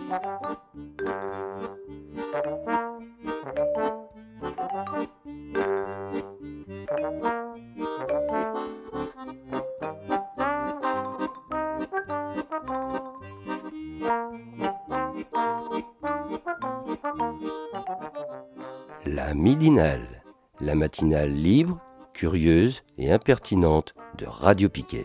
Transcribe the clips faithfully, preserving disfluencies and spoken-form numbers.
La midinale, la matinale libre, curieuse et impertinente de Radio Piquet.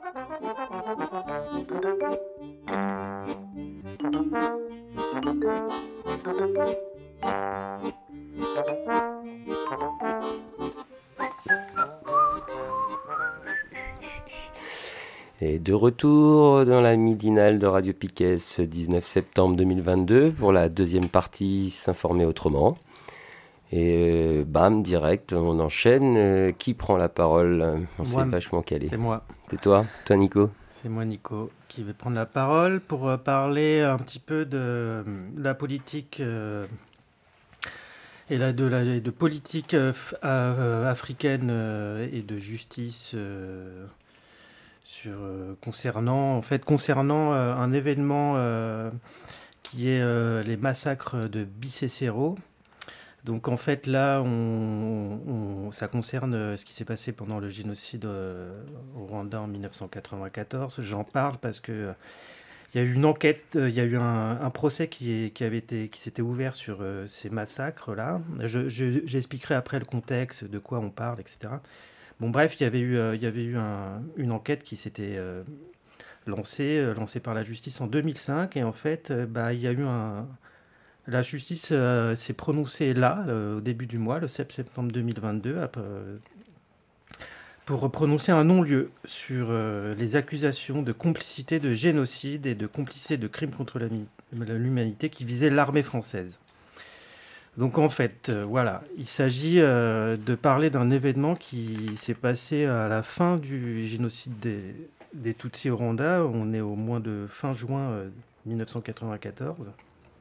Et de retour dans la midinale de Radio Piquet ce dix-neuf septembre deux mille vingt-deux pour la deuxième partie S'informer autrement. Et euh, bam, direct, on enchaîne. Euh, qui prend la parole? On s'est vachement calé. C'est moi. C'est toi Toi, Nico? C'est moi, Nico, qui vais prendre la parole pour euh, parler un petit peu de, euh, de la politique euh, et la, de la de politique euh, euh, africaine euh, et de justice euh, sur euh, concernant en fait concernant euh, un événement euh, qui est euh, les massacres de Bicécéro. Donc en fait là, on, on, ça concerne ce qui s'est passé pendant le génocide euh, au Rwanda en dix-neuf cent quatre-vingt-quatorze. J'en parle parce que euh, il y a eu une enquête, il y a eu un, un procès qui, est, qui avait été, qui s'était ouvert sur euh, ces massacres là. Je, je, j'expliquerai après le contexte, de quoi on parle, et cetera. Bon bref, il y avait eu, euh, il y avait eu un, une enquête qui s'était euh, lancée, euh, lancée par la justice en deux mille cinq et en fait, euh, bah il y a eu un La justice euh, s'est prononcée là, euh, au début du mois, le sept septembre deux mille vingt-deux, euh, pour prononcer un non-lieu sur euh, les accusations de complicité de génocide et de complicité de crimes contre la, l'humanité qui visaient l'armée française. Donc en fait, euh, voilà, il s'agit euh, de parler d'un événement qui s'est passé à la fin du génocide des, des Tutsis au Rwanda. On est au moins de fin juin euh, dix-neuf cent quatre-vingt-quatorze.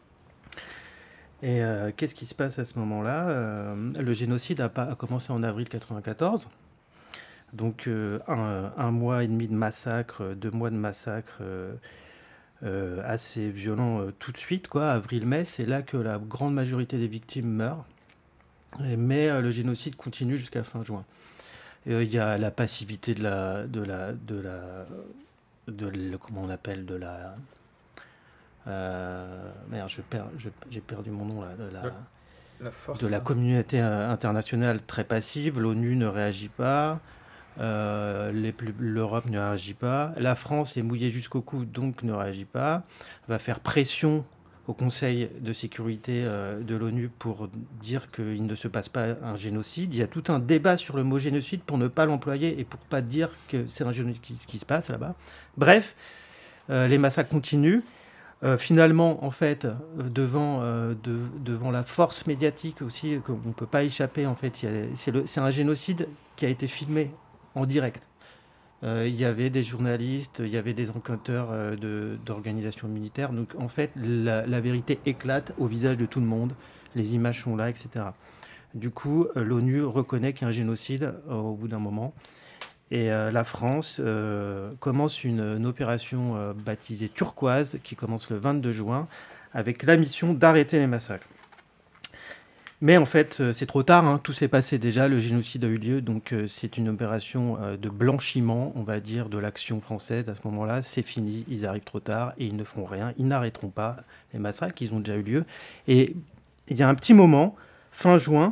Et euh, qu'est-ce qui se passe à ce moment-là? euh, Le génocide a, pas, a commencé en avril quatre-vingt-quatorze. Donc euh, un, un mois et demi de massacre, deux mois de massacre euh, euh, assez violents euh, tout de suite, quoi. Avril-mai, c'est là que la grande majorité des victimes meurent. Et, mais euh, le génocide continue jusqu'à fin juin. Il euh, y a la passivité de la, de la, de la, de la, comment on appelle, de la... Euh, merde, je perds, je, j'ai perdu mon nom là. De la, la force, de la communauté internationale très passive. L'ONU ne réagit pas. Euh, les, L'Europe ne réagit pas. La France est mouillée jusqu'au cou, donc ne réagit pas. Va faire pression au Conseil de sécurité euh, de l'ONU pour dire qu'il ne se passe pas un génocide. Il y a tout un débat sur le mot génocide pour ne pas l'employer et pour ne pas dire que c'est un génocide qui, qui se passe là-bas. Bref, euh, les massacres continuent. Euh, finalement, en fait, devant, euh, de, devant la force médiatique aussi, qu'on ne peut pas échapper, en fait, il y a, c'est, le, c'est un génocide qui a été filmé en direct. Euh, il y avait des journalistes, il y avait des enquêteurs euh, de, d'organisations militaires. Donc, en fait, la, la vérité éclate au visage de tout le monde. Les images sont là, et cetera. Du coup, euh, l'ONU reconnaît qu'il y a un génocide euh, au bout d'un moment. Et euh, la France euh, commence une, une opération euh, baptisée Turquoise qui commence le vingt-deux juin avec la mission d'arrêter les massacres. Mais en fait, euh, c'est trop tard, hein, tout s'est passé déjà, le génocide a eu lieu, donc euh, c'est une opération euh, de blanchiment, on va dire, de l'action française à ce moment-là. C'est fini, ils arrivent trop tard et ils ne font rien, ils n'arrêteront pas les massacres, ils ont déjà eu lieu. Et il y a un petit moment, fin juin,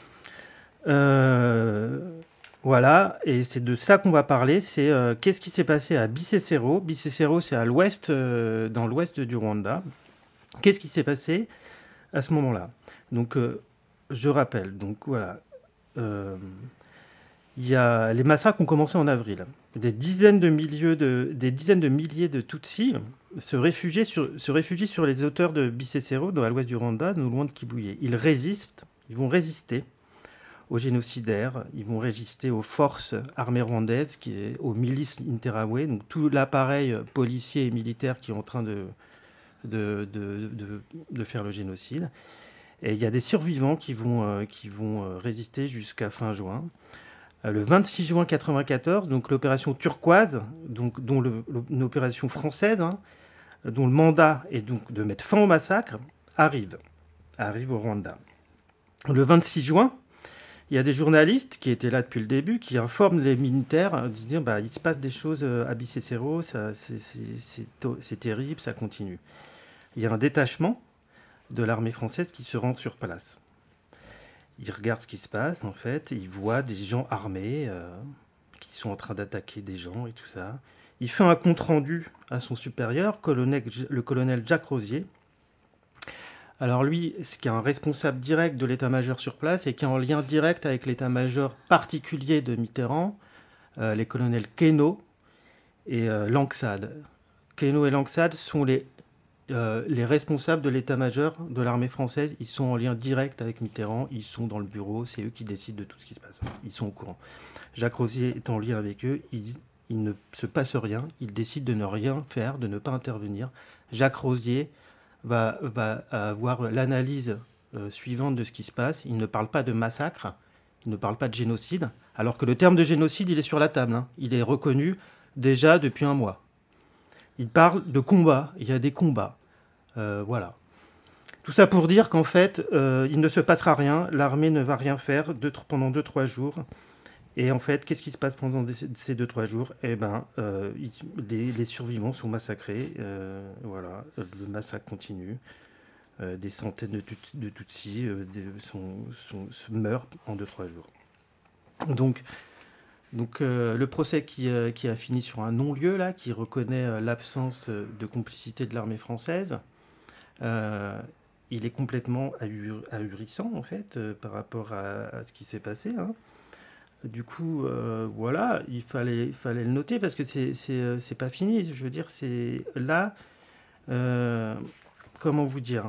euh, Voilà, et c'est de ça qu'on va parler. C'est euh, qu'est-ce qui s'est passé à Bicécéro. Bicécéro, c'est à l'ouest, euh, dans l'ouest du Rwanda. Qu'est-ce qui s'est passé à ce moment-là? Donc, euh, je rappelle. Donc voilà, euh, il y a les massacres ont commencé en avril. Des dizaines de milliers de, des dizaines de milliers de Tutsis se réfugient sur, se réfugient sur les hauteurs de Bicécéro, dans l'ouest du Rwanda, non loin de Kibuye. Ils résistent. Ils vont résister aux génocidaires, ils vont résister aux forces armées rwandaises, qui est, aux milices Interahamwe, donc tout l'appareil policier et militaire qui est en train de, de, de, de, de faire le génocide. Et il y a des survivants qui vont, euh, qui vont résister jusqu'à fin juin. Euh, le vingt-six juin quatre-vingt-quatorze, donc l'opération Turquoise, donc, dont le, une opération française, hein, dont le mandat est donc de mettre fin au massacre, arrive, arrive au Rwanda. Le vingt-six juin, il y a des journalistes qui étaient là depuis le début qui informent les militaires, disant bah, il se passe des choses à Bicécéro, ça, c'est, c'est, c'est, c'est terrible, ça continue. Il y a un détachement de l'armée française qui se rend sur place. Ils regardent ce qui se passe, en fait, ils voient des gens armés euh, qui sont en train d'attaquer des gens et tout ça. Il fait un compte-rendu à son supérieur, colonel, le colonel Jacques Rosier. Alors lui, ce qui est un responsable direct de l'état-major sur place et qui est en lien direct avec l'état-major particulier de Mitterrand, euh, les colonels Queneau et euh, Langsade. Queneau et Langsade sont les, euh, les responsables de l'état-major de l'armée française. Ils sont en lien direct avec Mitterrand, ils sont dans le bureau, c'est eux qui décident de tout ce qui se passe. Ils sont au courant. Jacques Rosier est en lien avec eux, il, il ne se passe rien, il décide de ne rien faire, de ne pas intervenir. Jacques Rosier Va, va avoir l'analyse euh, suivante de ce qui se passe. Il ne parle pas de massacre, il ne parle pas de génocide, alors que le terme de génocide, il est sur la table. Hein. Il est reconnu déjà depuis un mois. Il parle de combat, il y a des combats. Euh, voilà. Tout ça pour dire qu'en fait, euh, il ne se passera rien, l'armée ne va rien faire deux, pendant deux trois jours. Et en fait, qu'est-ce qui se passe pendant ces deux trois jours ? Eh bien, euh, les, les survivants sont massacrés. Euh, voilà, le massacre continue. Euh, des centaines de, tut, de Tutsis euh, des, sont, sont, se meurent en deux trois jours. Donc, donc euh, le procès qui, euh, qui a fini sur un non-lieu, là, qui reconnaît euh, l'absence de complicité de l'armée française, euh, il est complètement ahur, ahurissant, en fait, euh, par rapport à, à ce qui s'est passé, hein. Du coup, euh, voilà, il fallait, il fallait le noter parce que c'est, c'est, c'est pas fini. Je veux dire, c'est là, euh, comment vous dire,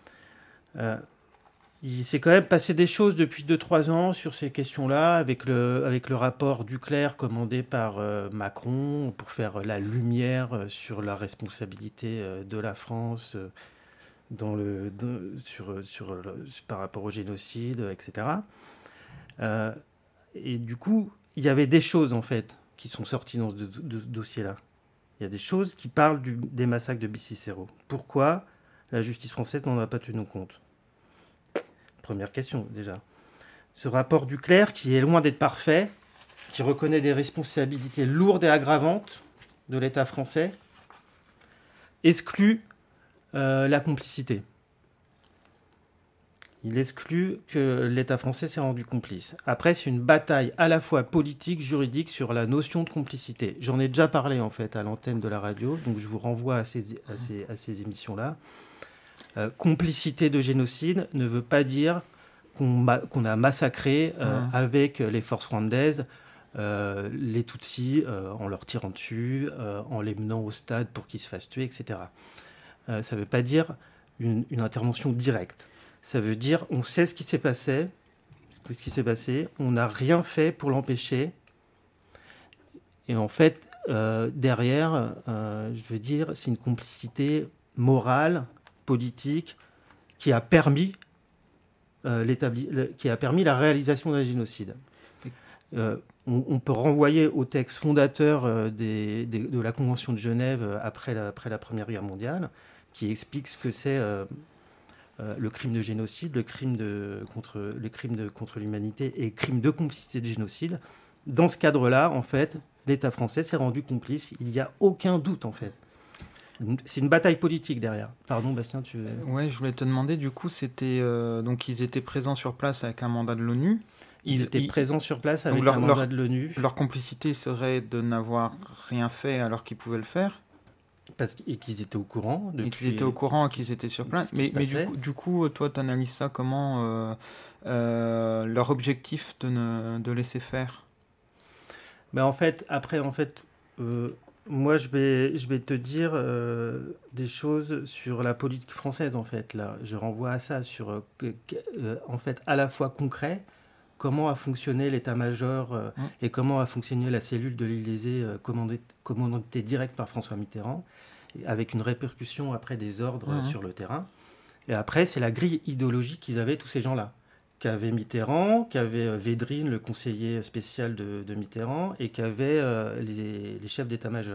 euh, il s'est quand même passé des choses depuis deux trois ans sur ces questions-là, avec le, avec le rapport Duclerc commandé par euh, Macron pour faire la lumière sur la responsabilité euh, de la France euh, dans le, de, sur, sur, le, par rapport au génocide, et cetera. Euh, Et du coup, il y avait des choses, en fait, qui sont sorties dans ce do- do- dossier-là. Il y a des choses qui parlent du, des massacres de Bicécéro. Pourquoi la justice française n'en a pas tenu compte ? Première question, déjà. Ce rapport Duclerc, qui est loin d'être parfait, qui reconnaît des responsabilités lourdes et aggravantes de l'État français, exclut euh, la complicité. Il exclut que l'État français s'est rendu complice. Après, c'est une bataille à la fois politique, juridique sur la notion de complicité. J'en ai déjà parlé en fait à l'antenne de la radio, donc je vous renvoie à ces, à ces, à ces émissions-là. Euh, complicité de génocide ne veut pas dire qu'on, ma, qu'on a massacré euh, mmh. avec les forces rwandaises euh, les Tutsis euh, en leur tirant dessus, euh, en les menant au stade pour qu'ils se fassent tuer, et cetera. Euh, ça ne veut pas dire une, une intervention directe. Ça veut dire on sait ce qui s'est passé, ce qui s'est passé, on n'a rien fait pour l'empêcher. Et en fait, euh, derrière, euh, je veux dire, c'est une complicité morale, politique, qui a permis, euh, l'établi- le, qui a permis la réalisation d'un génocide. Euh, on, on peut renvoyer au texte fondateur euh, des, des, de la Convention de Genève après la, après la Première Guerre mondiale, qui explique ce que c'est... Euh, Euh, le crime de génocide, le crime, de, contre, le crime de, contre l'humanité et le crime de complicité de génocide. Dans ce cadre-là, en fait, l'État français s'est rendu complice. Il n'y a aucun doute, en fait. C'est une bataille politique derrière. Pardon, Bastien, tu... Ouais, je voulais te demander, du coup, c'était... Euh, donc, ils étaient présents sur place avec un mandat de l'ONU. Ils, ils étaient ils, présents sur place avec leur, un mandat leur, de l'ONU. Leur complicité serait de n'avoir rien fait alors qu'ils pouvaient le faire. Parce qu', et qu'ils étaient au courant. Et qu'ils étaient au courant, qu'ils étaient sur place. Mais, mais du, coup, du coup, toi, tu analyses ça comment euh, euh, leur objectif de, ne, de laisser faire ? Ben en fait, après, en fait, euh, moi, je vais, je vais te dire euh, des choses sur la politique française, en fait. Là, je renvoie à ça, sur, euh, euh, en fait, à la fois concret, comment a fonctionné l'état-major euh, mmh. et comment a fonctionné la cellule de l'Élysée euh, commandée, commandée direct par François Mitterrand, avec une répercussion après des ordres mmh. sur le terrain. Et après, c'est la grille idéologique qu'ils avaient, tous ces gens-là. Qu'avait Mitterrand, qu'avait Védrine, le conseiller spécial de, de Mitterrand, et qu'avaient euh, les, les chefs d'état-major.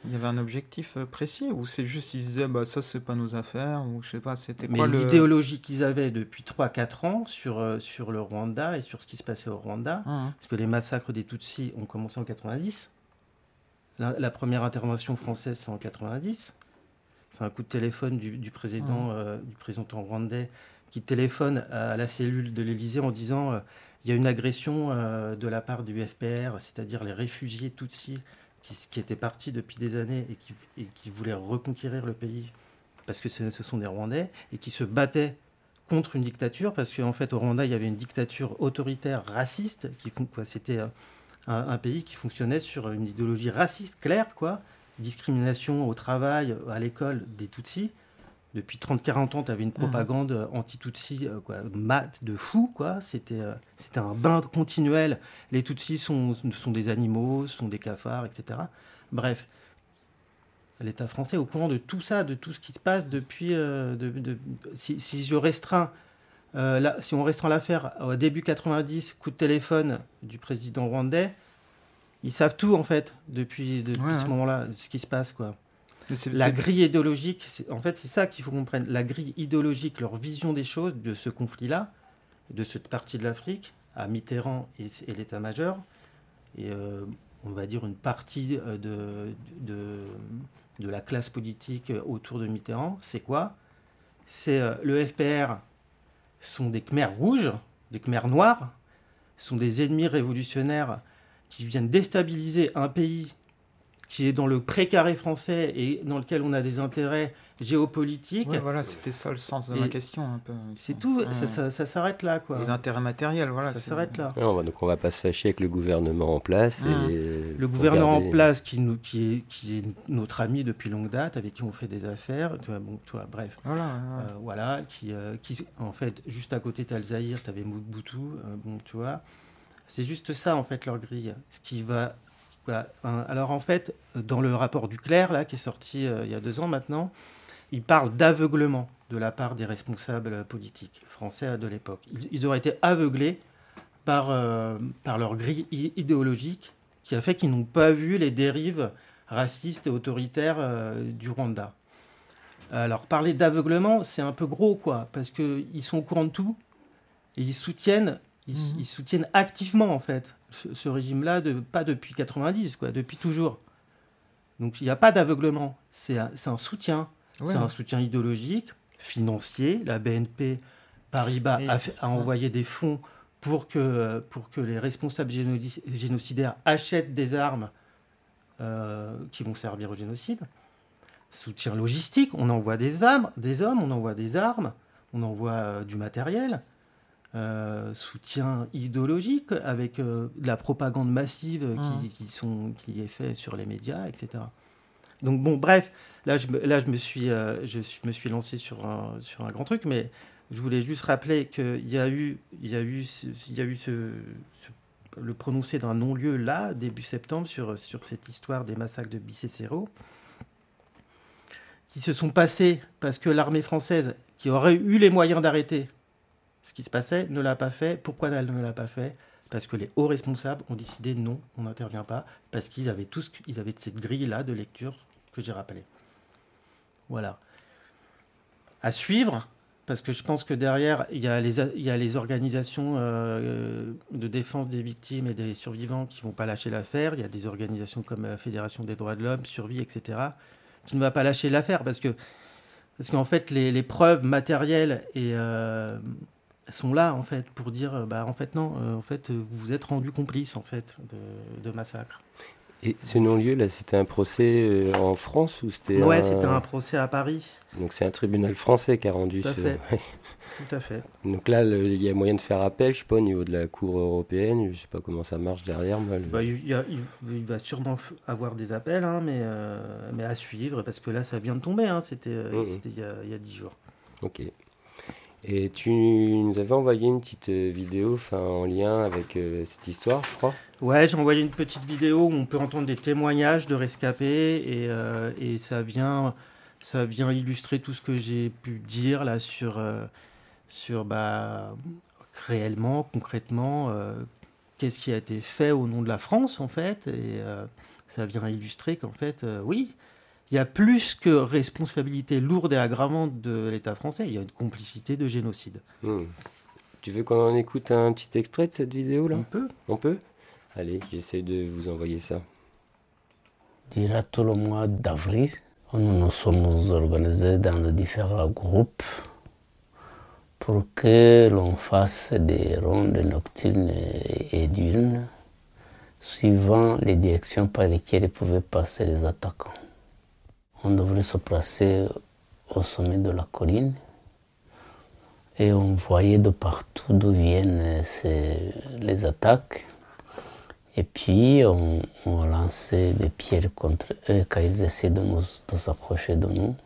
Il y avait un objectif précis ou c'est juste ils disaient bah ça c'est pas nos affaires ou je sais pas, c'était Mais quoi le... l'idéologie qu'ils avaient depuis trois quatre ans sur, euh, sur le Rwanda et sur ce qui se passait au Rwanda, Mmh. parce que les massacres des Tutsis ont commencé en quatre-vingt-dix. La, la première intervention française, c'est en quatre-vingt-dix. C'est un coup de téléphone du, du président, Mmh. euh, du président rwandais qui téléphone à la cellule de l'Élysée en disant euh, il y a une agression euh, de la part du F P R, c'est-à-dire les réfugiés Tutsis qui, qui étaient partis depuis des années et qui, et qui voulaient reconquérir le pays parce que ce, ce sont des Rwandais et qui se battaient contre une dictature parce qu'en fait au Rwanda il y avait une dictature autoritaire raciste qui font quoi, c'était euh, un, un pays qui fonctionnait sur une idéologie raciste claire quoi, discrimination au travail, à l'école des Tutsis. Depuis trente à quarante ans, tu avais une propagande mmh. anti-Tutsi, euh, quoi, mat de fou, quoi. C'était, euh, c'était un bain continuel. Les Tutsis sont, sont des animaux, sont des cafards, et cetera. Bref, l'État français est au courant de tout ça, de tout ce qui se passe depuis... Euh, de, de, si, si je restreins, euh, là, si on restreint l'affaire au début quatre-vingt-dix, coup de téléphone du président rwandais, ils savent tout, en fait, depuis, depuis ouais, ce ouais. moment-là, ce qui se passe, quoi. C'est, la c'est... grille idéologique, c'est, en fait, c'est ça qu'il faut qu'on comprenne. La grille idéologique, leur vision des choses, de ce conflit-là, de cette partie de l'Afrique, à Mitterrand et, et l'état-major, et euh, on va dire une partie de, de, de la classe politique autour de Mitterrand, c'est quoi ? C'est euh, le F P R sont des Khmers rouges, des Khmers noirs, sont des ennemis révolutionnaires qui viennent déstabiliser un pays qui est dans le précaré français et dans lequel on a des intérêts géopolitiques. Ouais, voilà, c'était ça le sens de et ma question. Un peu. C'est tout, ouais. ça, ça, ça s'arrête là. Quoi. Les intérêts matériels, voilà. Ça c'est... s'arrête là. Non, donc on ne va pas se fâcher avec le gouvernement en place. Mmh. Et le gouvernement garder... en place qui, nous, qui, est, qui est notre ami depuis longue date, avec qui on fait des affaires, tu vois, bon, tu vois, bref. Voilà, ouais. euh, voilà qui, euh, qui, en fait, juste à côté, tu as le Zaïre, tu avais Mobutu, euh, bon, tu vois. C'est juste ça, en fait, leur grille. Ce qui va... Voilà. Alors en fait, dans le rapport Duclerc, là, qui est sorti euh, il y a deux ans maintenant, il parle d'aveuglement de la part des responsables politiques français de l'époque. Ils, ils auraient été aveuglés par, euh, par leur grille idéologique qui a fait qu'ils n'ont pas vu les dérives racistes et autoritaires euh, du Rwanda. Alors parler d'aveuglement, c'est un peu gros, quoi, parce qu'ils sont au courant de tout et ils soutiennent, ils, mmh. ils soutiennent activement, en fait, ce, ce régime-là, de, pas depuis quatre-vingt-dix, quoi, depuis toujours. Donc il n'y a pas d'aveuglement, c'est un, c'est un soutien. Ouais. C'est un soutien idéologique, financier. La B N P Paribas Et... a, fait, a envoyé ouais. des fonds pour que, pour que les responsables géno- génocidaires achètent des armes euh, qui vont servir au génocide. Soutien logistique, on envoie des, armes, des hommes, on envoie des armes, on envoie euh, du matériel. Euh, soutien idéologique avec euh, de la propagande massive mmh. qui, qui, sont, qui est faite sur les médias, et cetera. Donc bon, bref, là je, là, je, me, suis, euh, je suis, me suis lancé sur un, sur un grand truc, mais je voulais juste rappeler qu'il y a eu, il y a eu, il y a eu ce, ce, le prononcé d'un non-lieu là, début septembre, sur, sur cette histoire des massacres de Bicécéro, qui se sont passés parce que l'armée française, qui aurait eu les moyens d'arrêter ce qui se passait, ne l'a pas fait. Pourquoi elle ne l'a pas fait ? Parce que les hauts responsables ont décidé non, on n'intervient pas, parce qu'ils avaient tous, ils avaient cette grille-là de lecture que j'ai rappelée. Voilà. À suivre, parce que je pense que derrière, il y a les, il y a les organisations euh, de défense des victimes et des survivants qui ne vont pas lâcher l'affaire. Il y a des organisations comme la Fédération des droits de l'homme, Survie, et cetera, qui ne va pas lâcher l'affaire, parce que, parce qu'en fait, les, les preuves matérielles et... Euh, sont là en fait pour dire bah en fait non euh, en fait vous vous êtes rendu complice en fait de, de massacre. Et ce non-lieu là, c'était un procès euh, en France ou c'était ouais un... c'était un procès à Paris. Donc c'est un tribunal français qui a rendu tout à ce fait. Tout à fait. Donc là le, il y a moyen de faire appel, je sais pas, au niveau de la Cour européenne, je sais pas comment ça marche derrière moi. Le... Bah, il, y a, il, il va sûrement avoir des appels hein, mais euh, mais à suivre parce que là ça vient de tomber hein, c'était, euh, mmh. c'était il y a il y a dix jours. Ok. Et tu nous avais envoyé une petite vidéo en lien avec euh, cette histoire, je crois. Ouais, j'ai envoyé une petite vidéo où on peut entendre des témoignages de rescapés et, euh, et ça, vient, ça vient illustrer tout ce que j'ai pu dire là sur, euh, sur bah, réellement, concrètement, euh, qu'est-ce qui a été fait au nom de la France, en fait. Et euh, ça vient illustrer qu'en fait, euh, oui, il y a plus que responsabilité lourde et aggravante de l'État français, il y a une complicité de génocide. Mmh. Tu veux qu'on en écoute un petit extrait de cette vidéo-là ? On peut. On peut ? Allez, j'essaie de vous envoyer ça. Durant tout le mois d'avril, nous nous sommes organisés dans les différents groupes pour que l'on fasse des rondes nocturnes et diurnes, suivant les directions par lesquelles pouvaient passer les attaquants. On devrait se placer au sommet de la colline et on voyait de partout d'où viennent ces, les attaques. Et puis on, on lançait des pierres contre eux quand ils essaient de, nous, de s'approcher de nous.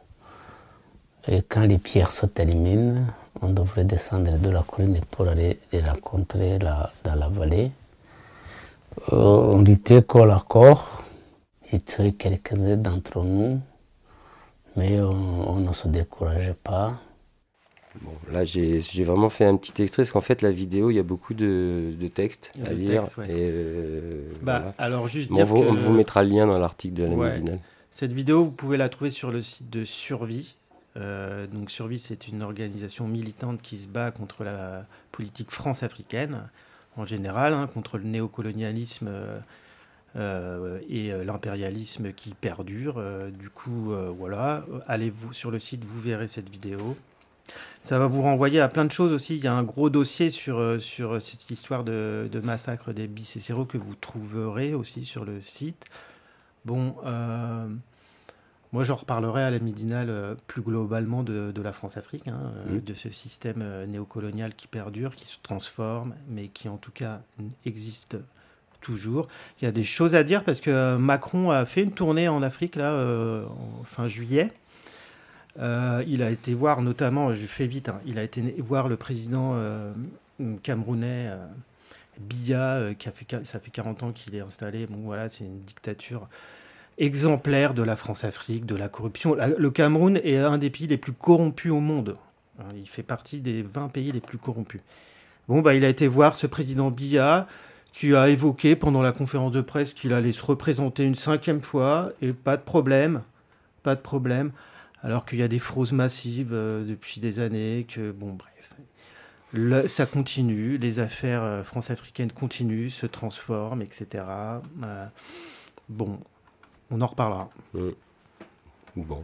Et quand les pierres sont éliminées, on devrait descendre de la colline pour aller les rencontrer là, dans la vallée. Euh, on luttait corps à corps. J'ai tué quelques-uns d'entre nous, mais on, on ne se décourageait pas. Bon, là, j'ai, j'ai vraiment fait un petit extrait, parce qu'en fait, la vidéo, il y a beaucoup de, de textes à lire. Texte, ouais. Et euh, bah, voilà. alors, juste bon, dire on, que... on vous mettra le lien dans l'article de la ouais. Midinale. Cette vidéo, vous pouvez la trouver sur le site de Survie. Euh, donc Survie, c'est une organisation militante qui se bat contre la politique france-africaine en général, hein, contre le néocolonialisme euh, euh, et euh, l'impérialisme qui perdure. Euh, du coup, euh, voilà, allez-vous sur le site, vous verrez cette vidéo. Ça va vous renvoyer à plein de choses aussi. Il y a un gros dossier sur, euh, sur cette histoire de, de massacre des Bicécéros que vous trouverez aussi sur le site. Bon... Euh, Moi, j'en reparlerai à la Midinale euh, plus globalement de, de la France-Afrique, hein, euh, mmh. de ce système euh, néocolonial qui perdure, qui se transforme, mais qui en tout cas existe toujours. Il y a des choses à dire parce que euh, Macron a fait une tournée en Afrique là, euh, en fin juillet. Euh, il a été voir notamment, je fais vite, hein, il a été voir le président euh, camerounais euh, Biya, euh, qui a fait, ça fait quarante ans qu'il est installé. Bon, voilà, c'est une dictature exemplaire de la France-Afrique, de la corruption. Le Cameroun est un des pays les plus corrompus au monde. Il fait partie des vingt pays les plus corrompus. Bon, bah, il a été voir ce président Biya, qui a évoqué pendant la conférence de presse qu'il allait se représenter une cinquième fois, et pas de problème, pas de problème, alors qu'il y a des fraudes massives euh, depuis des années, que, bon, bref. Le, ça continue, les affaires euh, france-africaines continuent, se transforment, et cetera. Euh, bon... On en reparlera. Mmh. Bon.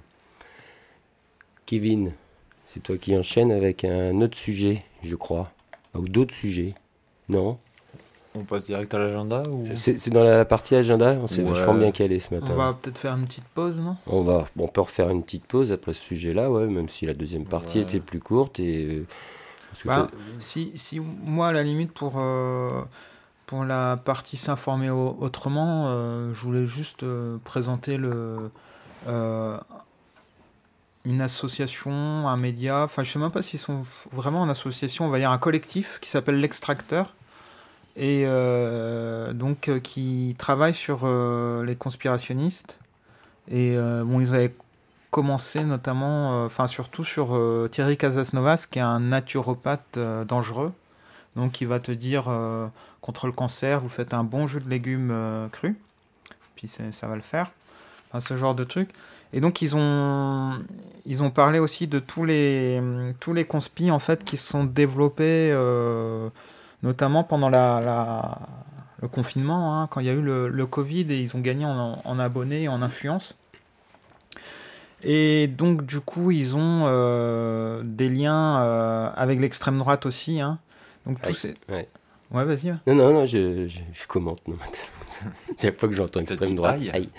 Kevin, c'est toi qui enchaînes avec un autre sujet, je crois. Ou d'autres sujets. Non ? On passe direct à l'agenda ou... c'est, c'est dans la partie agenda ? On s'est ouais. vachement bien calé ce matin. On va peut-être faire une petite pause, non ? on, va, on peut refaire une petite pause après ce sujet-là, ouais, même si la deuxième partie ouais. était plus courte. Et, bah, si, si moi, à la limite, pour... Euh... Pour la partie s'informer autrement, euh, je voulais juste euh, présenter le, euh, une association, un média, enfin je ne sais même pas s'ils sont vraiment en association, on va dire un collectif qui s'appelle l'Extracteur, et euh, donc euh, qui travaille sur euh, les conspirationnistes. Et euh, bon, ils avaient commencé notamment, enfin euh, surtout sur euh, Thierry Casasnovas, qui est un naturopathe euh, dangereux. Donc il va te dire, euh, contre le cancer, vous faites un bon jus de légumes euh, crus, puis c'est, ça va le faire. Enfin, ce genre de truc. Et donc ils ont, ils ont parlé aussi de tous les, tous les conspis en fait, qui se sont développés, euh, notamment pendant la, la, le confinement, hein, quand il y a eu le, le Covid, et ils ont gagné en, en abonnés et en influence. Et donc du coup, ils ont euh, des liens euh, avec l'extrême droite aussi, hein. Donc tous ces... ouais. ouais, vas-y. Ouais. Non, non, non, je, je, je commente. Non. Chaque fois que j'entends extrême droite, aïe. aïe.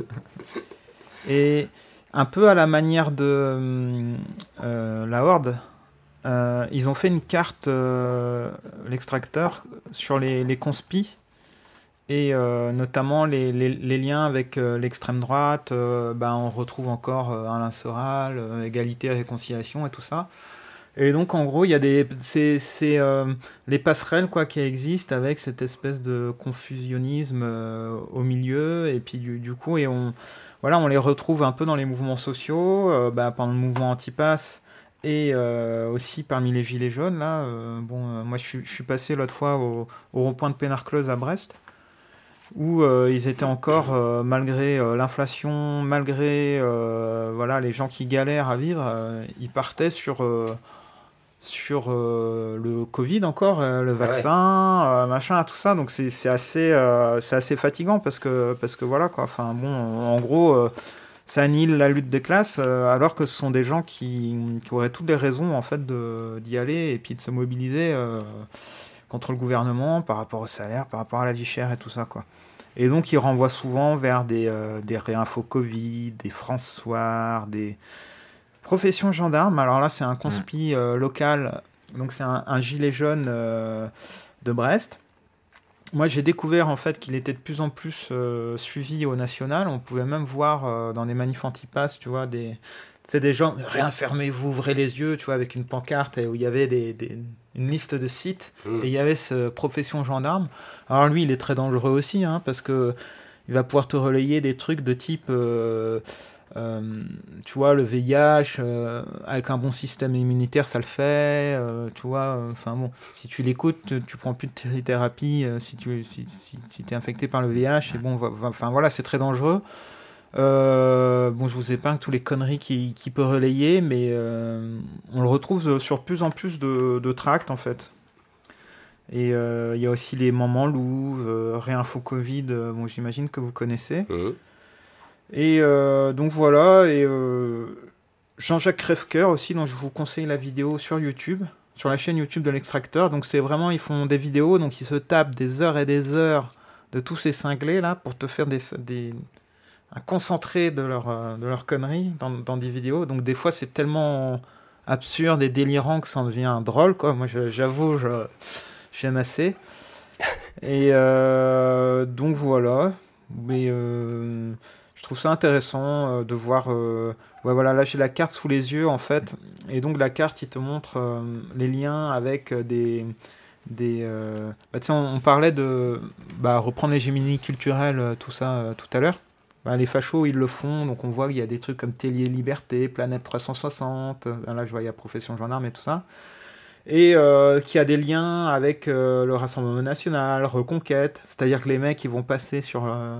Et un peu à la manière de euh, la Horde, euh, ils ont fait une carte, euh, l'extracteur, sur les, les conspis, et euh, notamment les, les, les liens avec euh, l'extrême droite. Euh, ben, on retrouve encore euh, Alain Soral, euh, égalité, réconciliation et tout ça. Et donc, en gros, il y a des, c'est, c'est euh, les passerelles quoi, qui existent avec cette espèce de confusionnisme euh, au milieu. Et puis, du, du coup, et on, voilà, on les retrouve un peu dans les mouvements sociaux, euh, bah, pendant le mouvement anti-pass Et euh, aussi parmi les gilets jaunes, là, euh, bon, euh, moi je suis, je suis passé l'autre fois au, au rond-point de Pénarcleuse à Brest, où euh, ils étaient encore, euh, malgré euh, l'inflation, malgré euh, voilà, les gens qui galèrent à vivre, euh, ils partaient sur, euh, sur euh, le Covid encore, euh, le vaccin, ah ouais. euh, machin, tout ça. Donc c'est, c'est, assez, euh, c'est assez fatigant parce que, parce que voilà, quoi. Enfin, bon, en gros... Euh, ça annihile la lutte des classes, euh, alors que ce sont des gens qui, qui auraient toutes les raisons en fait de, d'y aller et puis de se mobiliser euh, contre le gouvernement par rapport au salaire, par rapport à la vie chère et tout ça, quoi. Et donc ils renvoient souvent vers des, euh, des réinfos Covid, des France Soir, des professions gendarmes. Alors là c'est un conspi euh, local, donc c'est un, un gilet jaune euh, de Brest. Moi, j'ai découvert en fait qu'il était de plus en plus euh, suivi au national. On pouvait même voir euh, dans des manifs anti-pass, tu vois, des, c'est des gens, rien fermez-vous, ouvrez les yeux, tu vois, avec une pancarte où il y avait des, des, une liste de sites mmh. et il y avait ce profession gendarme. Alors lui, il est très dangereux aussi, hein, parce que il va pouvoir te relayer des trucs de type, euh, euh, tu vois, le V I H, euh, avec un bon système immunitaire, ça le fait, euh, tu vois, enfin euh, bon, si tu l'écoutes, tu, tu prends plus de thérapie euh, si tu si, si, si t'es infecté par le V I H, et bon, enfin voilà, c'est très dangereux. Euh, bon, je vous épargne tous les conneries qu'il, qu'il peut relayer, mais euh, on le retrouve sur plus en plus de, de tracts, en fait. Et il euh, y a aussi les Mamans Loup, euh, Réinfo Covid, euh, bon, j'imagine que vous connaissez. Mmh. Et euh, donc voilà, et euh, Jean-Jacques Crèvecoeur aussi, dont je vous conseille la vidéo sur YouTube, sur la chaîne YouTube de l'Extracteur. Donc c'est vraiment, ils font des vidéos, donc ils se tapent des heures et des heures de tous ces cinglés là pour te faire des, des, un concentré de leur, de leur conneries dans, dans des vidéos. Donc des fois c'est tellement absurde et délirant que ça en devient drôle, quoi. Moi j'avoue, je, j'aime assez. Et euh, donc voilà, mais... Euh, je trouve ça intéressant euh, de voir... Euh, ouais, voilà, là, j'ai la carte sous les yeux, en fait. Et donc, la carte, il te montre euh, les liens avec des... des euh... bah, tu sais, on, on parlait de bah, reprendre l'hégémonie culturelle, euh, tout ça, euh, tout à l'heure. Bah, les fachos, ils le font. Donc, on voit qu'il y a des trucs comme Tellier Liberté, Planète trois cent soixante. Ben là, je vois, il y a Profession Gendarme et tout ça. Et euh, qui a des liens avec euh, le Rassemblement National, Reconquête. C'est-à-dire que les mecs, ils vont passer sur... Euh,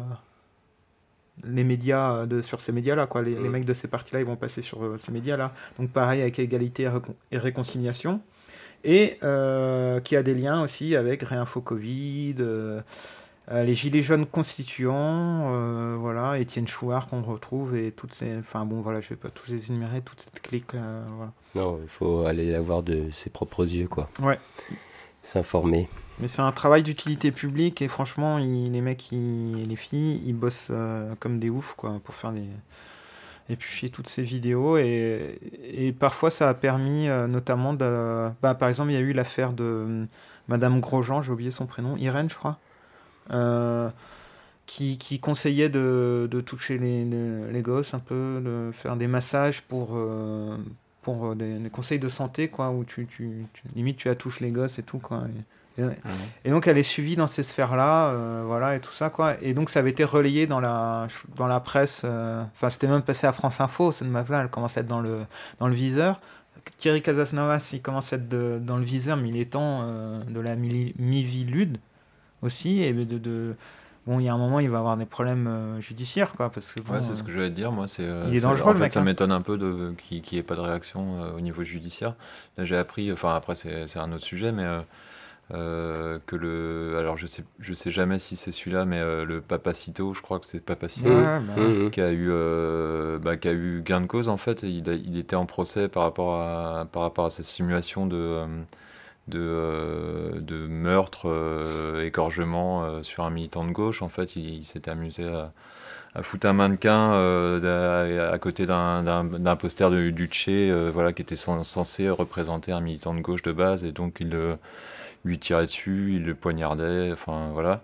les médias de, sur ces médias là quoi les, mmh. les mecs de ces partis là ils vont passer sur euh, ces médias là, donc pareil avec Égalité et, Récon- et Réconciliation, et euh, qui a des liens aussi avec Réinfo Covid, euh, euh, les Gilets jaunes constituants, euh, voilà, Étienne Chouard qu'on retrouve, et toutes ces, enfin bon voilà, je vais pas tous les énumérer, toute cette clique euh, voilà. Non, il faut aller la voir de ses propres yeux, quoi. Ouais, s'informer. Mais c'est un travail d'utilité publique, et franchement, il, les mecs et les filles, ils bossent euh, comme des oufs, quoi, pour faire les... éplucher toutes ces vidéos. Et, et parfois, ça a permis euh, notamment de... Bah, par exemple, il y a eu l'affaire de euh, Madame Grosjean, j'ai oublié son prénom, Irène, je crois, euh, qui, qui conseillait de, de toucher les, les, les gosses un peu, de faire des massages pour... Euh, pour des, des conseils de santé, quoi, où tu, tu, tu limite tu attouches les gosses et tout, quoi. Et, Et, mmh. et donc elle est suivie dans ces sphères-là, euh, voilà, et tout ça, quoi. Et donc ça avait été relayé dans la, dans la presse, enfin euh, c'était même passé à France Info, cette meuf-là, elle commence à être dans le, dans le viseur. Thierry Casasnovas, il commence à être de, dans le viseur, mais il est temps euh, de la Mivilude aussi, et de... de bon, il y a un moment, il va avoir des problèmes euh, judiciaires, quoi, parce que... Bon, ouais, c'est ce que j'allais te dire, moi, c'est... Euh, il est dangereux, en le fait, mec, ça hein. m'étonne un peu de, qu'il n'y ait pas de réaction euh, au niveau judiciaire. Là, j'ai appris, enfin, après, c'est, c'est un autre sujet, mais... Euh, Euh, que le alors je sais je sais jamais si c'est celui-là, mais euh, le Papacito, je crois que c'est Papacito, ouais, bah, mmh. qui a eu euh, bah, qui a eu gain de cause, en fait. Il, a, il était en procès par rapport à par rapport à sa simulation de de euh, de meurtre, euh, égorgement euh, sur un militant de gauche. En fait, il, il s'était amusé à, à foutre un mannequin euh, à, à côté d'un, d'un, d'un poster de, du Che, euh, voilà, qui était censé représenter un militant de gauche de base, et donc il euh, lui tirait dessus, il le poignardait, enfin voilà.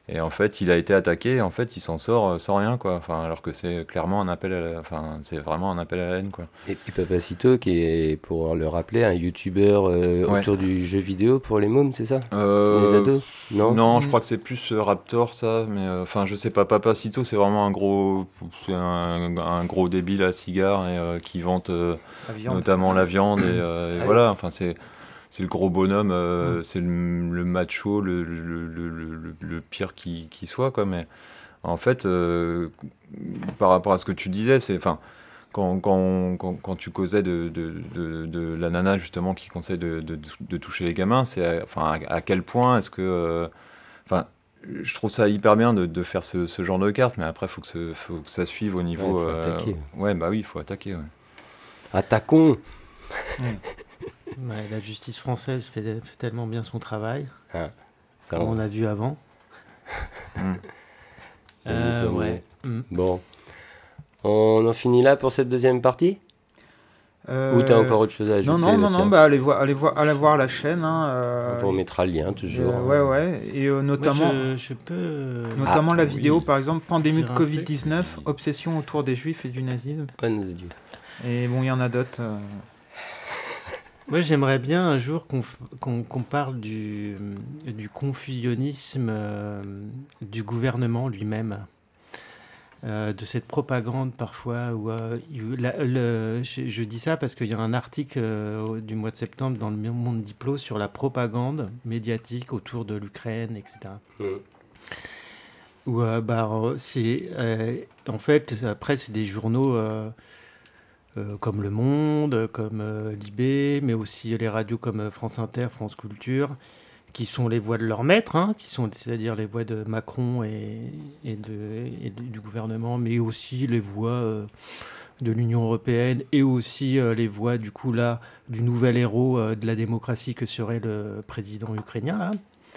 Et en fait, il a été attaqué, et en fait, il s'en sort sans rien, quoi. Enfin, alors que c'est clairement un appel à la... enfin, c'est vraiment un appel à la haine, quoi. Et puis Papacito, qui est, pour le rappeler, un youtubeur euh, Ouais. autour du jeu vidéo pour les mômes, c'est ça? Euh, Les ados? Non? Non, je crois que c'est plus euh, Raptor, ça, mais euh, enfin, je sais pas. Papacito, c'est vraiment un gros, c'est un, un gros débile à cigare et euh, qui vante euh, La viande. notamment la viande et, euh, et Ah voilà. Enfin, c'est c'est le gros bonhomme, euh, mm. c'est le, le macho, le, le, le, le, le pire qui, qui soit, quoi. Mais en fait, euh, par rapport à ce que tu disais, c'est, enfin, quand, quand, quand, quand tu causais de, de, de, de la nana justement qui conseille de, de, de toucher les gamins, c'est, à, enfin, à, à quel point est-ce que, euh, enfin, je trouve ça hyper bien de, de faire ce, ce genre de carte, mais après, il faut, faut que ça suive au niveau. Ouais, faut euh, attaquer. Ouais, bah oui, il faut attaquer. Ouais. Attaquons. Ouais. Ouais, la justice française fait, fait tellement bien son travail, Ah, ça, comme on... on a vu avant. Mm. euh, ouais. Mm. Bon, on en finit là pour cette deuxième partie. Euh... Ou t'as encore autre chose à ajouter? Non, non, non, non, bah allez voir, allez voir, allez voir la chaîne. Hein, euh... On vous remettra le lien toujours. Euh, ouais, ouais, et euh, notamment, Moi, je, je peux, notamment ah, la oui. vidéo, par exemple, pandémie de Dire un covid dix-neuf, obsession autour des juifs et du nazisme. Oh, mon Dieu. Et bon, il y en a d'autres. Euh... Moi, j'aimerais bien un jour qu'on, qu'on, qu'on parle du, du confusionnisme euh, du gouvernement lui-même. Euh, de cette propagande parfois où euh, la, le, je, je dis ça parce qu'il y a un article euh, du mois de septembre dans le Monde Diplo sur la propagande médiatique autour de l'Ukraine, et cetera. Mmh. Où euh, bah, c'est euh, en fait après c'est des journaux euh, euh, comme Le Monde, comme euh, Libé, mais aussi les radios comme France Inter, France Culture, qui sont les voix de leurs maîtres, hein, qui sont, c'est-à-dire les voix de Macron et, et, de, et du gouvernement, mais aussi les voix euh, de l'Union européenne et aussi euh, les voix, du coup, là, du nouvel héros euh, de la démocratie que serait le président ukrainien, là.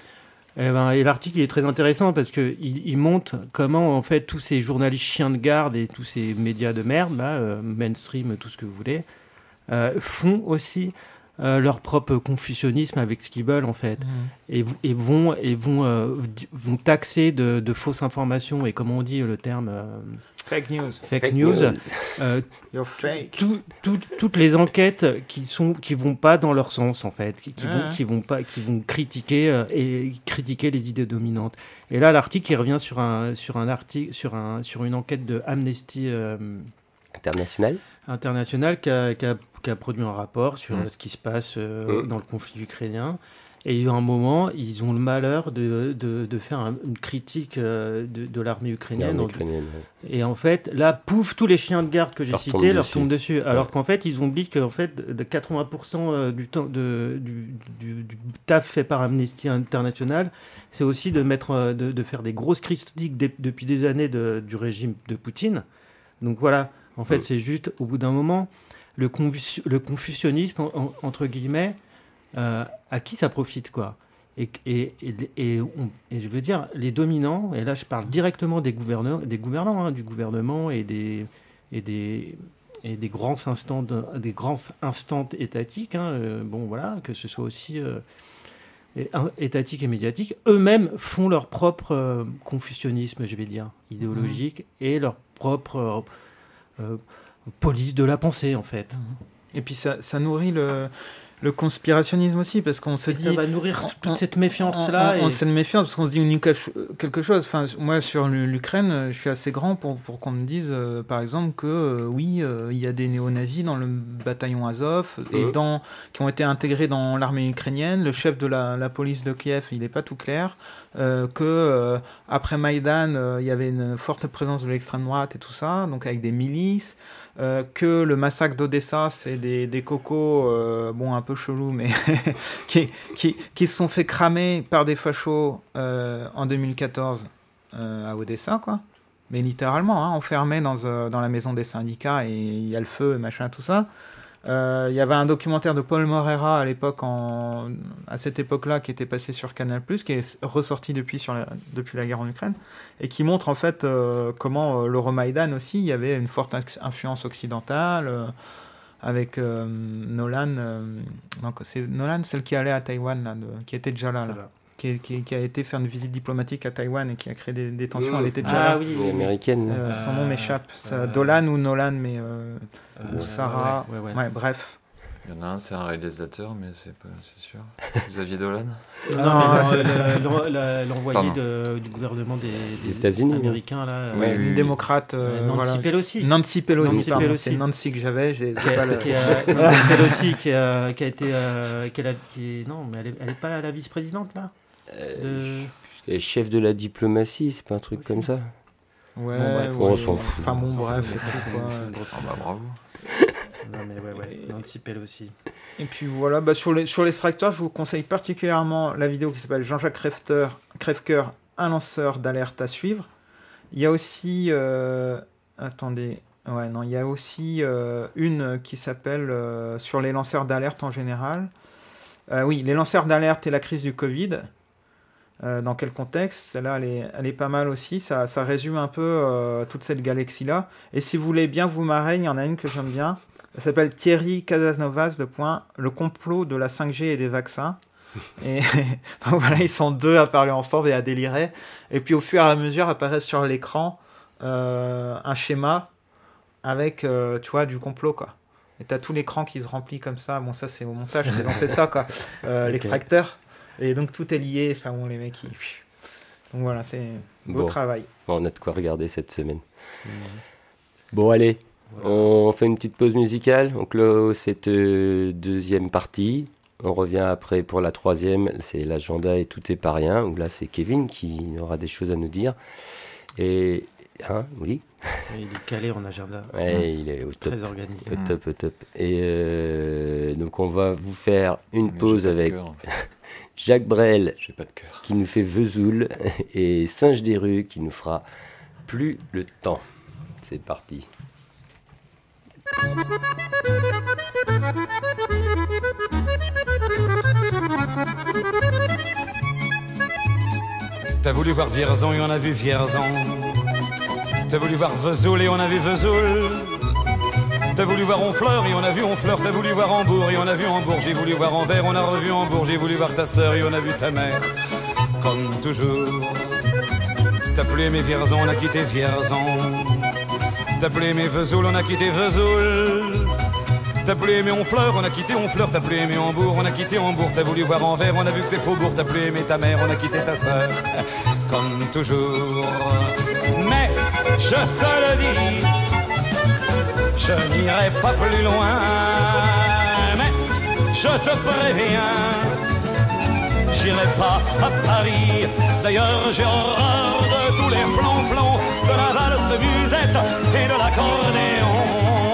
Et, ben, et l'article il est très intéressant parce qu'il il montre comment, en fait, tous ces journalistes chiens de garde et tous ces médias de merde, là, euh, mainstream, tout ce que vous voulez, euh, font aussi... Euh, leur propre confusionnisme avec ce qu'ils veulent en fait, mmh. et, et vont et vont euh, vont taxer de, de fausses informations et comme on dit le terme euh, fake news, fake, fake news, news. Euh, You're fake. Tout, tout, toutes les enquêtes qui sont qui vont pas dans leur sens en fait, qui, qui ah. vont qui vont pas qui vont critiquer euh, et critiquer les idées dominantes. Et là l'article il revient sur un sur un article sur un sur une enquête de Amnesty euh, International. international qui a, qui, a, qui a produit un rapport sur mmh. ce qui se passe euh, mmh. dans le conflit ukrainien. Et il y a un moment, ils ont le malheur de, de, de faire un, une critique euh, de, de l'armée ukrainienne. L'armée ukrainienne ouais. Et en fait, là, pouf, tous les chiens de garde que j'ai leur cités leur tombent dessus. Ouais. Alors qu'en fait, ils ont oublié qu'en fait, de quatre-vingts pour cent du, temps, de, du, du, du taf fait par Amnesty International, c'est aussi de, mettre, de, de faire des grosses critiques de, depuis des années de, du régime de Poutine. Donc voilà. En fait, mmh. c'est juste, au bout d'un moment, le, confu- le confusionnisme, en, en, entre guillemets, euh, à qui ça profite, quoi. Et, et, et, et, on, et je veux dire, les dominants, et là je parle directement des gouverneurs, des gouvernants, hein, du gouvernement et des, et des, et des grands instants, de, des grands instants étatiques, hein, euh, bon voilà, que ce soit aussi euh, et, étatique et médiatique, eux-mêmes font leur propre euh, confusionnisme, je vais dire, idéologique, mmh. et leur propre... Euh, Euh, police de la pensée en fait. Et puis ça, ça nourrit le, le conspirationnisme aussi parce qu'on se et dit ça va nourrir on, toute cette méfiance on, là. On, et... on cette méfiance parce qu'on se dit on y cache quelque chose. Enfin moi sur l'Ukraine, je suis assez grand pour pour qu'on me dise euh, par exemple que euh, oui euh, il y a des néo-nazis dans le bataillon Azov mmh. et dans qui ont été intégrés dans l'armée ukrainienne. Le chef de la, la police de Kiev, il n'est pas tout clair. Euh, que euh, après Maïdan, il euh, y avait une forte présence de l'extrême droite et tout ça, donc avec des milices. Euh, que le massacre d'Odessa, c'est des, des cocos, euh, bon, un peu chelous, mais qui, qui, qui se sont fait cramer par des fachos euh, en deux mille quatorze euh, à Odessa, quoi. Mais littéralement, hein, enfermés dans, euh, dans la maison des syndicats et il y a le feu et machin, tout ça. Il euh, y avait un documentaire de Paul Moreira à l'époque, en, à cette époque-là, qui était passé sur Canal plus, qui est ressorti depuis, sur la, depuis la guerre en Ukraine, et qui montre en fait euh, comment euh, l'Euromaïdan aussi, il y avait une forte influence occidentale, euh, avec euh, Nolan, euh, donc c'est Nolan, celle qui allait à Taïwan, là, de, qui était déjà là. là. qui, qui, qui a été faire une visite diplomatique à Taïwan et qui a créé des, des tensions. Mmh. Elle était déjà Ah là. oui, Les américaines. Euh, son nom m'échappe. Ça, euh, Dolan ou Nolan, mais euh, ou Sarah. Ouais, ouais, ouais. Ouais, bref. Il y en a un, c'est un réalisateur, mais c'est pas, c'est sûr. Xavier Dolan. Non, Non, mais le- le- le- l'envoyé de- du gouvernement des, Les des États-Unis, américains, là. Oui, euh, oui, Une oui. démocrate. euh, Nancy voilà. Pelosi. Nancy Pelosi, Nancy pardon, Pelosi. c'est Nancy que j'avais. J'ai, Qui j'ai pas a, le- qui a- Nancy Pelosi qui a, qui a été. euh, qui a- qui est- non, mais elle est, elle est pas la vice-présidente, là Euh, de... Et chef de la diplomatie, c'est pas un truc Oui. comme ça? Ouais, Bon, bref, ouais, on s'en fout. Enfin bon, On s'en bref, fout, et mais tout, ça, quoi. c'est une grosse- Ah bah bravo. Non, mais ouais, ouais. Nancy Pelosi. Et puis voilà, bah sur les sur l'extracteur, je vous conseille particulièrement la vidéo qui s'appelle Jean-Jacques Crèvecoeur, Crèvecoeur, un lanceur d'alerte à suivre. Il y a aussi, euh, attendez, ouais non, il y a aussi euh, une qui s'appelle euh, sur les lanceurs d'alerte en général. Euh, oui, les lanceurs d'alerte et la crise du Covid. Euh, dans quel contexte? Celle-là, elle est, elle est pas mal aussi. Ça, ça résume un peu euh, toute cette galaxie-là. Et si vous voulez bien vous marrer, il y en a une que j'aime bien. Elle s'appelle Thierry Casanovas, de point, le complot de la cinq G et des vaccins. Et donc voilà, ils sont deux à parler ensemble et à délirer. Et puis au fur et à mesure apparaît sur l'écran euh, un schéma avec, euh, tu vois, du complot, quoi. Et t'as tout l'écran qui se remplit comme ça. Bon, ça c'est au montage qu'ils ont fait ça, quoi. Euh, Ok. L'extracteur. Et donc tout est lié. Enfin bon, les mecs, ils... Donc voilà, c'est beau Bon. travail. Bon, on a de quoi regarder cette semaine. Bon, allez, on fait une petite pause musicale. On clôt cette euh, deuxième partie. On revient après pour la troisième. C'est l'agenda et tout est pas rien. Où là, c'est Kevin qui aura des choses à nous dire. Et. Hein, oui. Il est calé en agenda. Ouais, il est au top. Très organisé. Au top, au top. Et euh, donc, on va vous faire une Mais pause j'ai pas de avec cœur, en fait. Jacques Brel J'ai pas de cœur. qui nous fait Vesoul et Singe des rues qui nous fera Plus le temps. C'est parti. T'as voulu voir Vierzon et on a vu Vierzon. T'as voulu voir Vesoul et on a vu Vesoul. T'as voulu voir Honfleur et on a vu Honfleur. T'as voulu voir Hambourg et on a vu Hambourg. J'ai voulu voir Anvers, on a revu Hambourg. J'ai voulu voir ta sœur et on a vu ta mère. Comme toujours. T'as plus aimé Vierzon, on a quitté Vierzon. T'as plus aimé Vesoul, on a quitté Vesoul. T'as plus aimé Honfleur, on a quitté Honfleur. T'as plus aimé Hambourg, on a quitté Hambourg. T'as voulu voir Anvers, on a vu que c'est Faubourg. T'as plus aimé ta mère, on a quitté ta sœur. Comme toujours. Mais je te le dis, je n'irai pas plus loin. Mais je te préviens, j'irai pas à Paris. D'ailleurs, j'ai horreur de tous les flonflons, de la valse musette et de l'accordéon.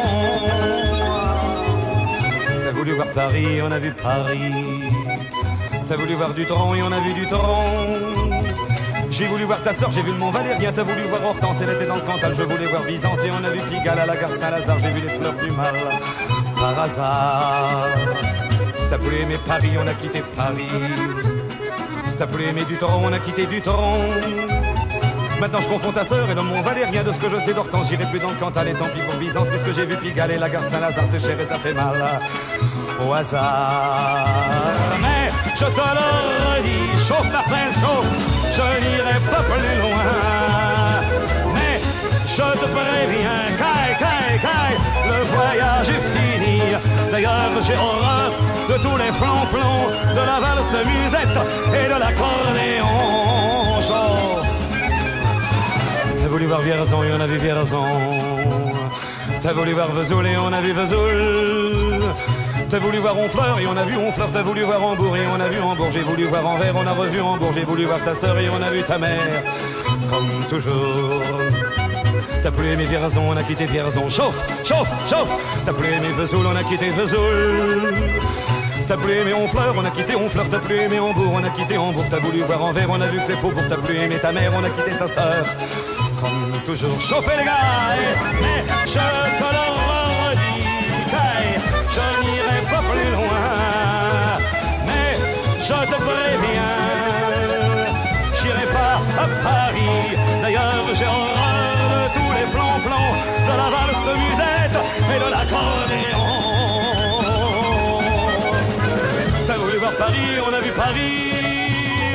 T'as voulu voir Paris, on a vu Paris. T'as voulu voir Dutron et on a vu Dutron. J'ai voulu voir ta sœur, j'ai vu le Mont Valérien. T'as voulu voir Hortense, elle était dans le Cantal. Je voulais voir Byzance et on a vu Pigalle à la gare Saint-Lazare. J'ai vu les fleurs du mal par hasard. T'as plus aimé Paris, on a quitté Paris. T'as plus aimé Dutron, on a quitté Dutron. Maintenant je confonds ta sœur et le Mont Valérien. De ce que je sais d'Hortense, j'irai plus dans le Cantal. Et tant pis pour Byzance, puisque j'ai vu Pigalle et la gare Saint-Lazare. C'est cher et ça fait mal au hasard. Mais je te le redis, chauffe Marcel, chauffe, je n'irai pas plus loin. Mais je te préviens, caille, caille, caille, le voyage est fini. D'ailleurs j'ai horreur de tous les flonflons, de la valse musette et de l'accordéon. Chauffe. T'as voulu voir Vierzon et on a vu Vierzon. T'as voulu voir Vesoul et on a vu Vesoul. T'as voulu voir Honfleur et on a vu Honfleur. T'as voulu voir Hambourg et on a vu Hambourg. J'ai voulu voir Anvers, on a revu Hambourg. J'ai voulu voir ta sœur et on a vu ta mère. Comme toujours. T'as plus aimé Vierzon, on a quitté Vierzon. Chauffe, chauffe, chauffe. T'as plus aimé Vesoul, on a quitté Vesoul. T'as plus aimé Honfleur, on a quitté Honfleur. T'as plus aimé Hambourg, on a quitté Hambourg. T'as voulu voir Anvers, on a vu que c'est Faubourg. T'as plus aimé ta mère, on a quitté sa sœur. Comme toujours, chauffez les gars. Mais je te le redis, je n'irai pas plus loin. Mais je te préviens, j'irai pas à Paris. D'ailleurs, j'ai horreur de tous les plans-plans, de la valse musette et de l'accordéon. T'as voulu voir Paris, on a vu Paris.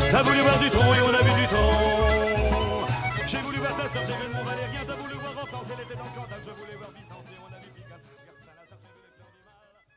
T'as voulu voir du tronc et on a vu du tronc. J'ai voulu voir ta sœur, j'ai vu mon Valérien. T'as voulu voir Hortense, elle était dans le Cantal. Je voulais voir Vicence et on a vu Pigalle. Saint-Lazare, j'ai vu les fleurs du mal.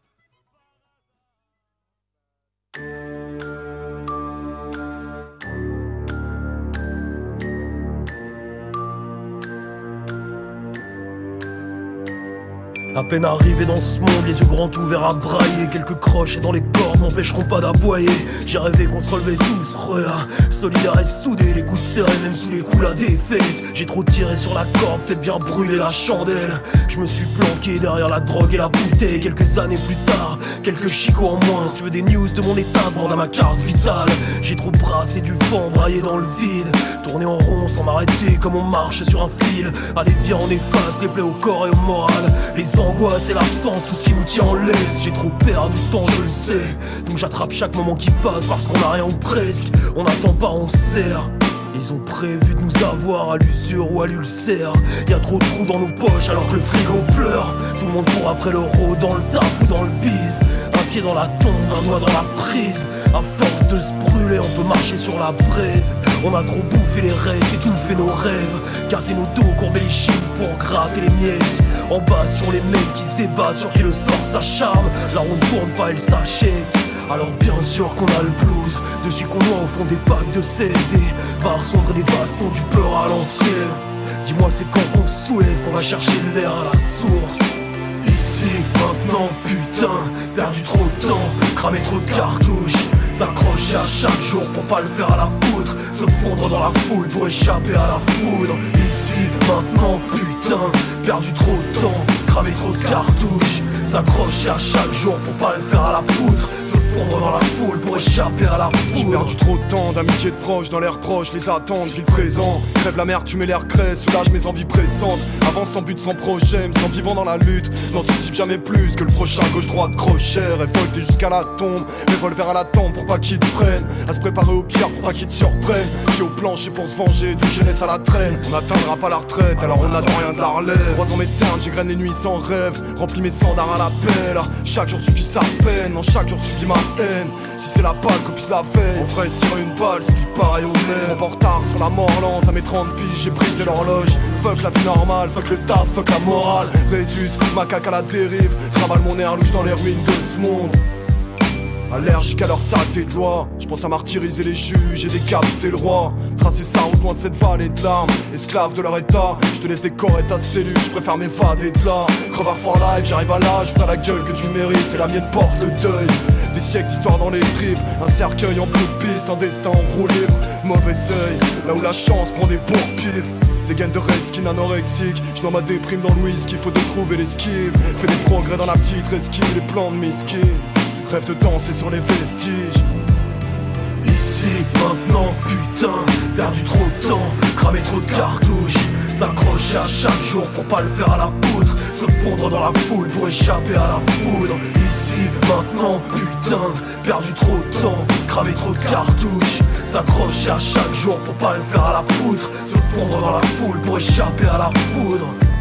À peine arrivé dans ce monde, les yeux grands ouverts à brailler. Quelques croches et dans les cordes m'empêcheront pas d'aboyer. J'ai rêvé qu'on se relevait tous, regarde, solidaires et soudés. Les coups serrés même sous les coups la défaite. J'ai trop tiré sur la corde, peut-être bien brûlé la chandelle. Je me suis planqué derrière la drogue et la bouteille. Quelques années plus tard, quelques chicots en moins. Si tu veux des news de mon état, demande à ma carte vitale. J'ai trop brassé du vent, braillé dans le vide. Tourné en rond sans m'arrêter comme on marche sur un fil. Allez viens on efface les plaies au corps et au moral. Les angoisse et l'absence, tout ce qui nous tient en laisse. J'ai trop perdu de temps, je le sais. Donc j'attrape chaque moment qui passe parce qu'on a rien ou presque. On n'attend pas, on sert. Ils ont prévu de nous avoir à l'usure ou à l'ulcère. Y'a trop de trous dans nos poches alors que le frigo pleure. Tout le monde court après l'euro dans le taf ou dans le bise. Un pied dans la tombe, un doigt dans la prise. À force de se brûler, on peut marcher sur la braise. On a trop bouffé les restes, étouffé nos rêves. Casser nos dos, courber les chines pour gratter les miettes. En bas sur les mecs qui se débattent sur qui le sort s'acharne. Là on ne tourne pas, elle s'achète. Alors bien sûr qu'on a le blues. Dessus qu'on noie au fond des packs de C D. Barres sombres des bastons du peur à l'ancienne. Dis-moi c'est quand qu'on se soulève qu'on va chercher l'air à la source. Ici, maintenant, putain, perdu trop de temps, cramé trop de cartouches. S'accrocher à chaque jour pour pas le faire à la poutre. Se fondre dans la foule pour échapper à la foudre. Ici, maintenant, putain, perdu trop de temps, cramé trop de cartouches. S'accrocher à chaque jour pour pas le faire à la poutre. Se fondre dans la foule pour échapper à la foudre. J'ai perdu trop de temps, d'amitié de proches, dans l'air proche, les attentes, je vis le présent. Crève la mer, tu mets l'air crée, soulage mes envies pressantes. Avance sans but, sans projet, me sens vivant dans la lutte. N'anticipe jamais plus que le prochain, gauche-droite, crochet. Révolté jusqu'à la tombe, revolver à la tempe pour pas qu'ils te prennent. À se préparer au pire pour pas qu'ils te surprennent. Pieds au plancher pour se venger, d'une jeunesse à la traîne. On n'atteindra pas la retraite, alors on n'attend rien de la relève. Croisant mes cernes, j'égrène les nuits sans rêve. Remplis mes sandars à l'appel. Chaque jour suffit sa peine, en chaque jour suffit ma haine. Si c'est la pâle copie de la veille, on ferait se tirer une balle, c'est du pareil au même. Trop en retard sur la mort lente, à mes trente piges, j'ai brisé l'horloge. Fuck la vie normale, fuck le taf, fuck la morale. Résus, macaque à la dérive, travaille mon air louche dans les ruines de ce monde. Allergique à leur saleté de loi, je pense à martyriser les juges et décapiter le roi. Tracer sa route loin de cette vallée de larmes, esclave de leur état. Je te laisse décorer ta cellule, je préfère m'évader de là. Crevard for life, j'arrive à l'âge, t'as la gueule que tu mérites et la mienne porte le deuil. Des siècles d'histoire dans les tripes, un cercueil en bout de piste, un destin en roue libre. Mauvais œil, là où la chance prend des pourpifs. Des gaines de redskin anorexiques, je noie ma déprime dans le whisky, faut de trouver l'esquive. Fais des progrès dans la petite esquive, les plans de mes skis. Rêve de danser sur les vestiges. Ici, maintenant, putain, perdu trop de temps, cramé trop de cartouches. S'accrocher à chaque jour pour pas le faire à la poutre. Se fondre dans la foule pour échapper à la foudre. Ici, maintenant, putain, perdu trop de temps, cramé trop de cartouches. S'accrocher à chaque jour pour pas le faire à la poutre. Se fondre dans la foule pour échapper à la foudre.